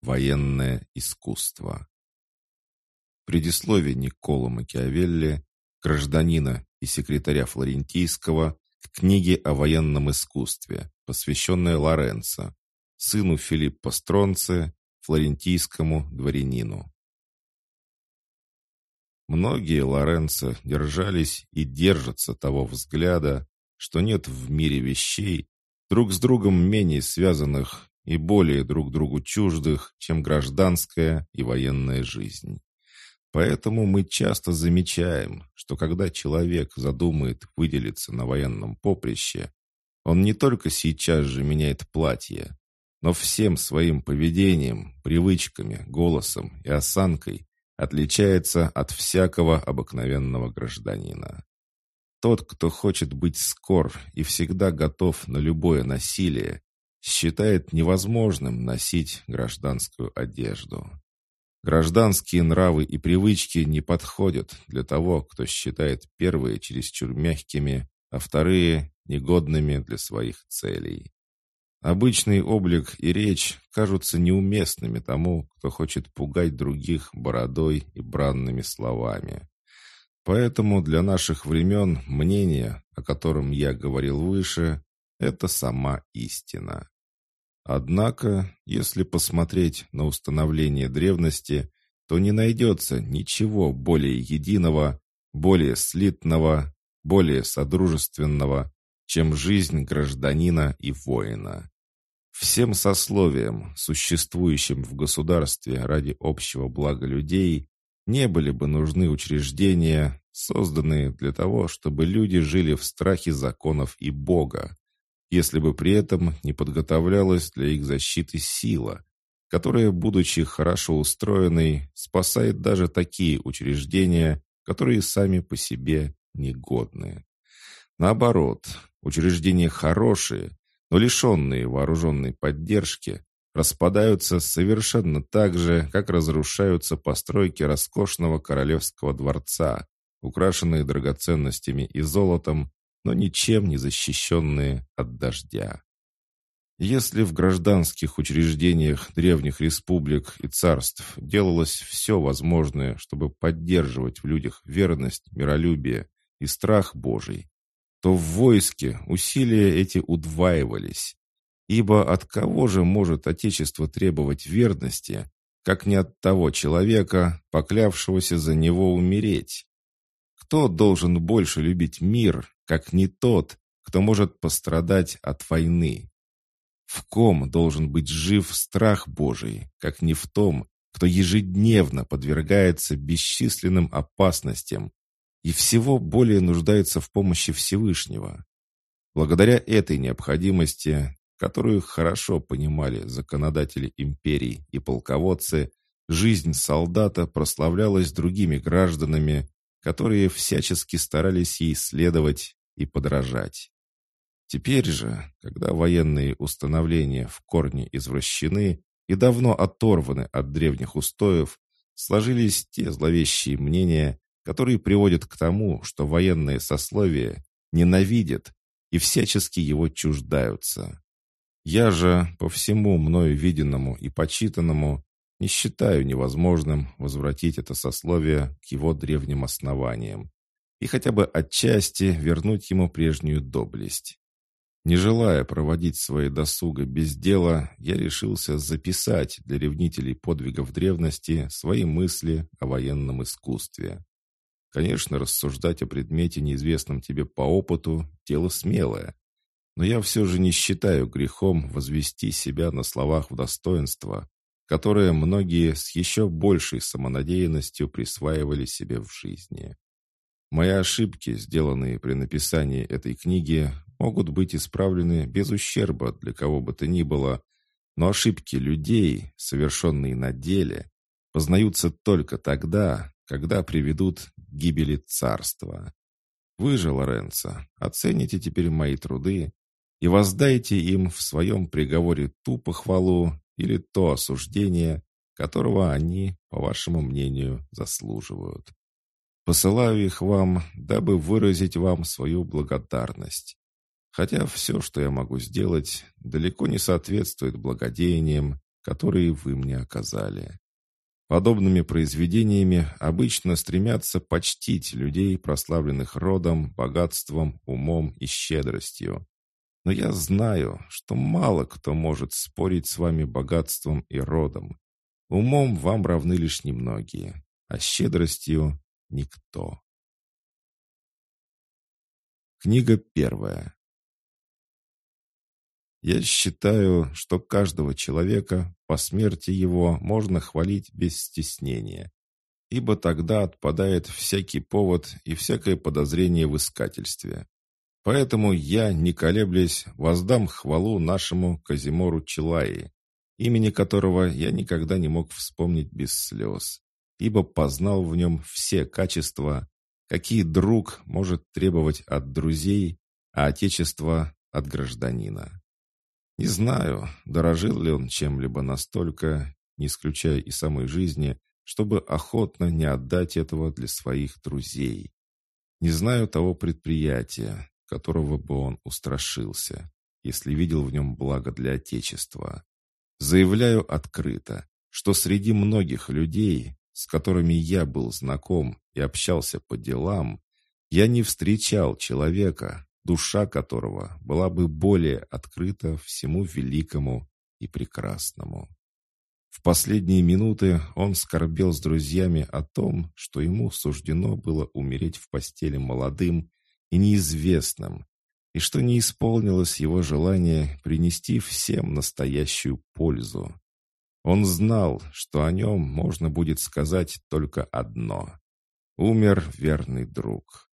Военное искусство. Предисловие Никколо Макиавелли, гражданина и секретаря Флорентийского, к книге о военном искусстве, посвященной Лоренцо, сыну Филиппо Стронце, флорентийскому дворянину. Многие Лоренцо держались и держатся того взгляда, что нет в мире вещей, друг с другом менее связанных и более друг другу чуждых, чем гражданская и военная жизнь. Поэтому мы часто замечаем, что когда человек задумает выделиться на военном поприще, он не только сейчас же меняет платье, но всем своим поведением, привычками, голосом и осанкой отличается от всякого обыкновенного гражданина. Тот, кто хочет быть скор и всегда готов на любое насилие, считает невозможным носить гражданскую одежду. Гражданские нравы и привычки не подходят для того, кто считает первые чересчур мягкими, а вторые негодными для своих целей. Обычный облик и речь кажутся неуместными тому, кто хочет пугать других бородой и бранными словами. Поэтому для наших времен мнение, о котором я говорил выше, это сама истина. Однако, если посмотреть на установление древности, то не найдется ничего более единого, более слитного, более содружественного, чем жизнь гражданина и воина. Всем сословиям, существующим в государстве ради общего блага людей, не были бы нужны учреждения, созданные для того, чтобы люди жили в страхе законов и Бога, если бы при этом не подготовлялась для их защиты сила, которая, будучи хорошо устроенной, спасает даже такие учреждения, которые сами по себе негодны. Наоборот, учреждения хорошие, но лишенные вооруженной поддержки, распадаются совершенно так же, как разрушаются постройки роскошного королевского дворца, украшенные драгоценностями и золотом, но ничем не защищенные от дождя. Если в гражданских учреждениях древних республик и царств делалось все возможное, чтобы поддерживать в людях верность, миролюбие и страх Божий, то в войске усилия эти удваивались. Ибо от кого же может Отечество требовать верности, как не от того человека, поклявшегося за него умереть? Кто должен больше любить мир, как не тот, кто может пострадать от войны? В ком должен быть жив страх Божий, как не в том, кто ежедневно подвергается бесчисленным опасностям и всего более нуждается в помощи Всевышнего? Благодаря этой необходимости, которую хорошо понимали законодатели империй и полководцы, жизнь солдата прославлялась другими гражданами, которые всячески старались ей следовать и подражать. Теперь же, когда военные установления в корне извращены и давно оторваны от древних устоев, сложились те зловещие мнения, которые приводят к тому, что военное сословие ненавидят и всячески его чуждаются. Я же, по всему мною виденному и почитанному, не считаю невозможным возвратить это сословие к его древним основаниям и хотя бы отчасти вернуть ему прежнюю доблесть. Не желая проводить свои досуга без дела, я решился записать для ревнителей подвигов древности свои мысли о военном искусстве. Конечно, рассуждать о предмете, неизвестном тебе по опыту, дело смелое, но я все же не считаю грехом возвести себя на словах в достоинство, которое многие с еще большей самонадеянностью присваивали себе в жизни. Мои ошибки, сделанные при написании этой книги, могут быть исправлены без ущерба для кого бы то ни было, но ошибки людей, совершенные на деле, познаются только тогда, когда приведут к гибели царства. Вы же, Лоренцо, оцените теперь мои труды и воздайте им в своем приговоре ту похвалу или то осуждение, которого они, по вашему мнению, заслуживают. Посылаю их вам, дабы выразить вам свою благодарность. Хотя все, что я могу сделать, далеко не соответствует благодеяниям, которые вы мне оказали. Подобными произведениями обычно стремятся почтить людей, прославленных родом, богатством, умом и щедростью. Но я знаю, что мало кто может спорить с вами богатством и родом. Умом вам равны лишь немногие, а щедростью — никто. Книга 1. Я считаю, что каждого человека по смерти его можно хвалить без стеснения, ибо тогда отпадает всякий повод и всякое подозрение в искательстве. Поэтому я, не колеблясь, воздам хвалу нашему Казимору Челаи, имени которого я никогда не мог вспомнить без слез, ибо познал в нем все качества, какие друг может требовать от друзей, а отечество — от гражданина. Не знаю, дорожил ли он чем-либо настолько, не исключая и самой жизни, чтобы охотно не отдать этого для своих друзей. Не знаю того предприятия, которого бы он устрашился, если видел в нем благо для Отечества. Заявляю открыто, что среди многих людей, с которыми я был знаком и общался по делам, я не встречал человека, душа которого была бы более открыта всему великому и прекрасному. В последние минуты он скорбел с друзьями о том, что ему суждено было умереть в постели молодым и неизвестным, и что не исполнилось его желание принести всем настоящую пользу. Он знал, что о нем можно будет сказать только одно: умер верный друг.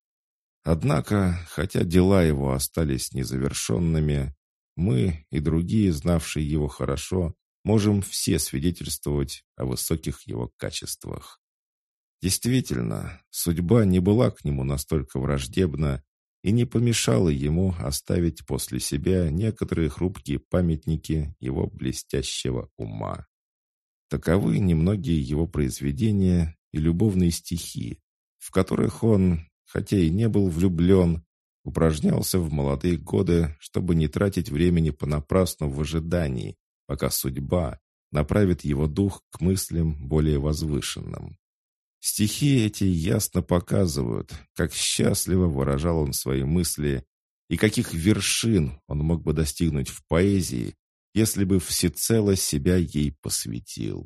Однако, хотя дела его остались незавершенными, мы и другие, знавшие его хорошо, можем все свидетельствовать о высоких его качествах. Действительно, судьба не была к нему настолько враждебна и не помешала ему оставить после себя некоторые хрупкие памятники его блестящего ума. Таковы немногие его произведения и любовные стихи, в которых он, хотя и не был влюблен, упражнялся в молодые годы, чтобы не тратить времени понапрасну в ожидании, пока судьба направит его дух к мыслям более возвышенным. Стихи эти ясно показывают, как счастливо выражал он свои мысли и каких вершин он мог бы достигнуть в поэзии, если бы всецело себя ей посвятил.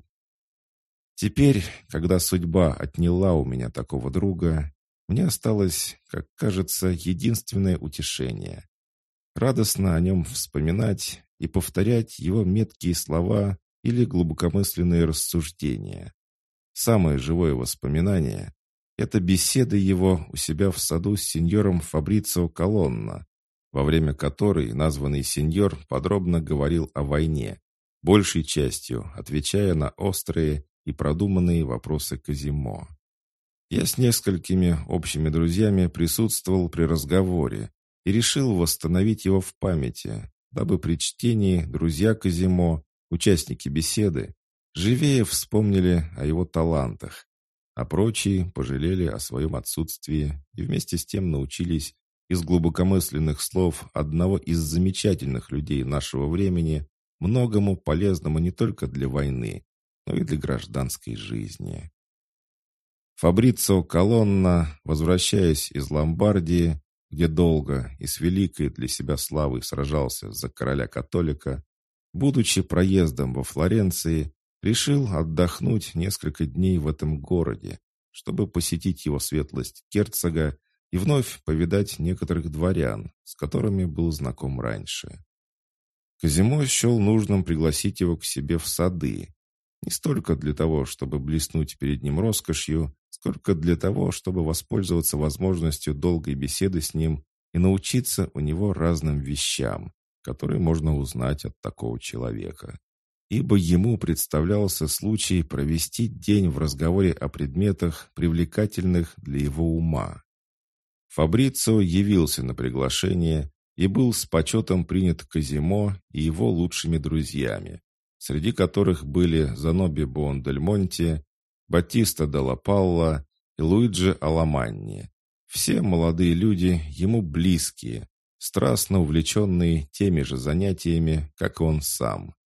Теперь, когда судьба отняла у меня такого друга, мне осталось, как кажется, единственное утешение — радостно о нем вспоминать и повторять его меткие слова или глубокомысленные рассуждения. Самое живое воспоминание — это беседа его у себя в саду с сеньором Фабрицио Колонна, во время которой названный сеньор подробно говорил о войне, большей частью отвечая на острые и продуманные вопросы Козимо. Я с несколькими общими друзьями присутствовал при разговоре и решил восстановить его в памяти, дабы при чтении друзья Козимо, участники беседы, живее вспомнили о его талантах, а прочие пожалели о своем отсутствии и вместе с тем научились из глубокомысленных слов одного из замечательных людей нашего времени многому полезному не только для войны, но и для гражданской жизни. Фабрицио Колонна, возвращаясь из Ломбардии, где долго и с великой для себя славой сражался за короля-католика, будучи проездом во Флоренции, решил отдохнуть несколько дней в этом городе, чтобы посетить его светлость герцога и вновь повидать некоторых дворян, с которыми был знаком раньше. Козимо счел нужным пригласить его к себе в сады, не столько для того, чтобы блеснуть перед ним роскошью, сколько для того, чтобы воспользоваться возможностью долгой беседы с ним и научиться у него разным вещам, которые можно узнать от такого человека. Ибо ему представлялся случай провести день в разговоре о предметах, привлекательных для его ума. Фабрицио явился на приглашение и был с почетом принят Козимо и его лучшими друзьями, среди которых были Заноби Буондельмонти, Батиста де ла Палла и Луиджи Аламанни. Все молодые люди ему близкие, страстно увлеченные теми же занятиями, как и он сам.